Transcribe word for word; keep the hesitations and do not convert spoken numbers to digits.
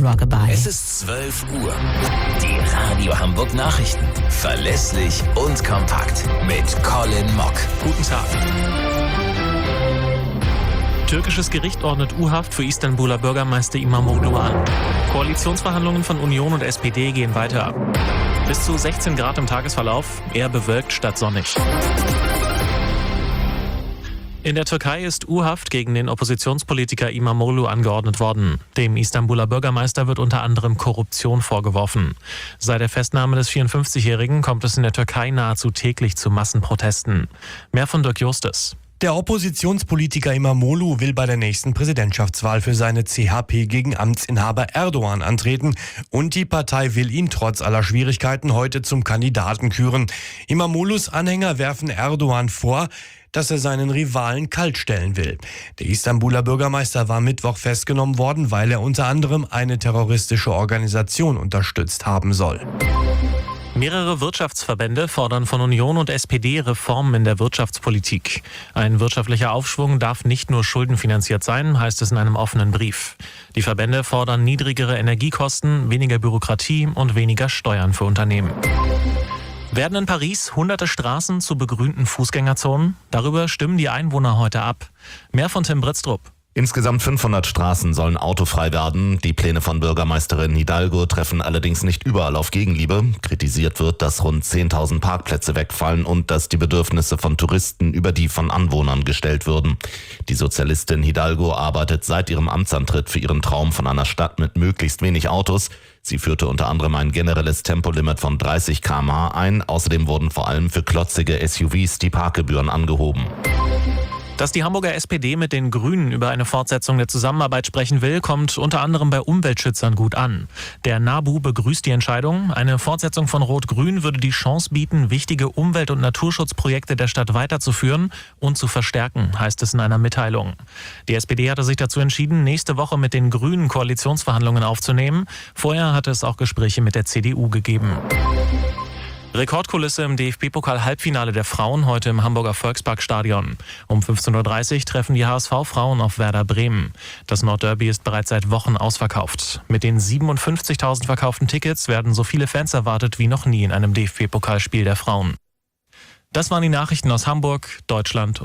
Rockabye. Es ist zwölf Uhr. Die Radio Hamburg Nachrichten. Verlässlich und kompakt. Mit Colin Mock. Guten Tag. Türkisches Gericht ordnet U-Haft für Istanbuler Bürgermeister İmamoğlu an. Koalitionsverhandlungen von Union und S P D gehen weiter. Bis zu sechzehn Grad im Tagesverlauf, eher bewölkt statt sonnig. In der Türkei ist U-Haft gegen den Oppositionspolitiker İmamoğlu angeordnet worden. Dem Istanbuler Bürgermeister wird unter anderem Korruption vorgeworfen. Seit der Festnahme des vierundfünfzigjährigen kommt es in der Türkei nahezu täglich zu Massenprotesten. Mehr von Dirk Justus. Der Oppositionspolitiker İmamoğlu will bei der nächsten Präsidentschaftswahl für seine C H P gegen Amtsinhaber Erdogan antreten und die Partei will ihn trotz aller Schwierigkeiten heute zum Kandidaten küren. İmamoğlus Anhänger werfen Erdogan vor, dass er seinen Rivalen kaltstellen will. Der Istanbuler Bürgermeister war Mittwoch festgenommen worden, weil er unter anderem eine terroristische Organisation unterstützt haben soll. Mehrere Wirtschaftsverbände fordern von Union und S P D Reformen in der Wirtschaftspolitik. Ein wirtschaftlicher Aufschwung darf nicht nur schuldenfinanziert sein, heißt es in einem offenen Brief. Die Verbände fordern niedrigere Energiekosten, weniger Bürokratie und weniger Steuern für Unternehmen. Werden in Paris hunderte Straßen zu begrünten Fußgängerzonen? Darüber stimmen die Einwohner heute ab. Mehr von Tim Britztrup. Insgesamt fünfhundert Straßen sollen autofrei werden. Die Pläne von Bürgermeisterin Hidalgo treffen allerdings nicht überall auf Gegenliebe. Kritisiert wird, dass rund zehntausend Parkplätze wegfallen und dass die Bedürfnisse von Touristen über die von Anwohnern gestellt würden. Die Sozialistin Hidalgo arbeitet seit ihrem Amtsantritt für ihren Traum von einer Stadt mit möglichst wenig Autos. Sie führte unter anderem ein generelles Tempolimit von dreißig Kilometer pro Stunde ein. Außerdem wurden vor allem für klotzige S U Vs die Parkgebühren angehoben. Dass die Hamburger S P D mit den Grünen über eine Fortsetzung der Zusammenarbeit sprechen will, kommt unter anderem bei Umweltschützern gut an. Der NABU begrüßt die Entscheidung. Eine Fortsetzung von Rot-Grün würde die Chance bieten, wichtige Umwelt- und Naturschutzprojekte der Stadt weiterzuführen und zu verstärken, heißt es in einer Mitteilung. Die S P D hatte sich dazu entschieden, nächste Woche mit den Grünen Koalitionsverhandlungen aufzunehmen. Vorher hatte es auch Gespräche mit der C D U gegeben. Rekordkulisse im D F B-Pokal-Halbfinale der Frauen heute im Hamburger Volksparkstadion. Um fünfzehn Uhr dreißig treffen die H S V-Frauen auf Werder Bremen. Das Nordderby ist bereits seit Wochen ausverkauft. Mit den siebenundfünfzigtausend verkauften Tickets werden so viele Fans erwartet wie noch nie in einem D F B-Pokalspiel der Frauen. Das waren die Nachrichten aus Hamburg, Deutschland